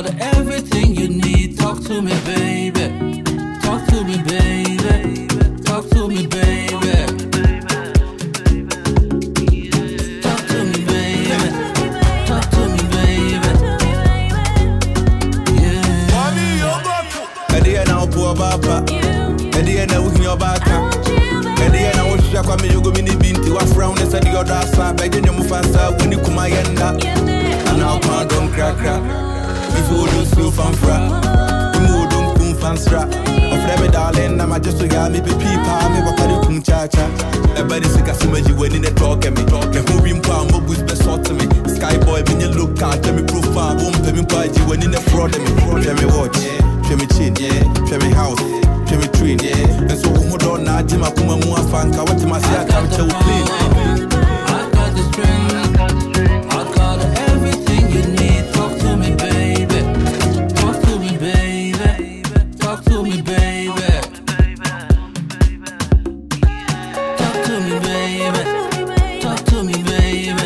got everything you need. Talk to me, baby. Talk to me, baby. Talk to me, baby. Talk to me, baby. Talk to me, baby. Yeah. Eddie now poor papa. Eddie now with your back. Eddie now wish you come you go mini binti wa frown and said the other side. By the name of Fasa when you come ayenda. And now can't don't crack. If you don't slow from fra, you don't come from stra. Of them darling, I'm just to get me people, me papa you come cha cha. Everybody sick as soon as you went in the talk at me. The moving palm boots be sort to me. Sky boy, when you look at me profile, boom, tell me why you went in the fraud me. Tell me watch, tell me chin, tell me house, tell me train, and so hold on, now Jim Akuma Mua Fanka, what my say, I can't tell clean. I got the strength. I got everything you need. Talk to me, baby. Talk to me, baby. Talk to me, baby. Talk to me, baby. Talk to me, baby.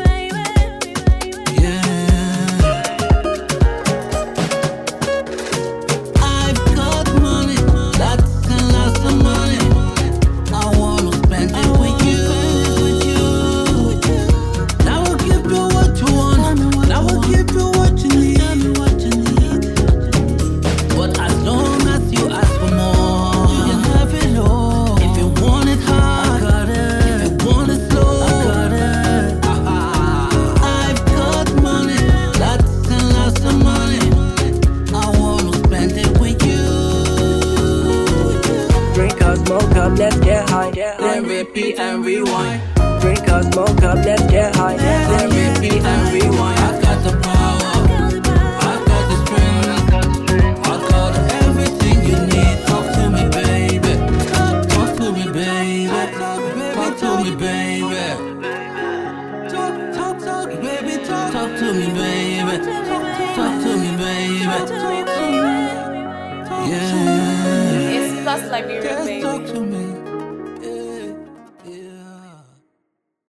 Yeah. I've got money, lots and lots of money. I wanna spend it with you. I will give you what you want. I will give you what you need. But as long as you ask for more, you can have it all. If you want it hard, I got it. If you want it slow, I got it. I've got money, lots and lots of money. I wanna spend it with you. Drink up, smoke up, let's get high. Then repeat and rewind. Drink up, smoke up, let's get high. Then repeat and rewind. I got the power. I got the strength. I got everything you need. Talk to me, baby. Talk to me, baby. Talk to me, baby. Talk, baby. Talk to me, baby. Talk to me, baby. Yeah. It's Plus Liberia, Just baby. talk to me.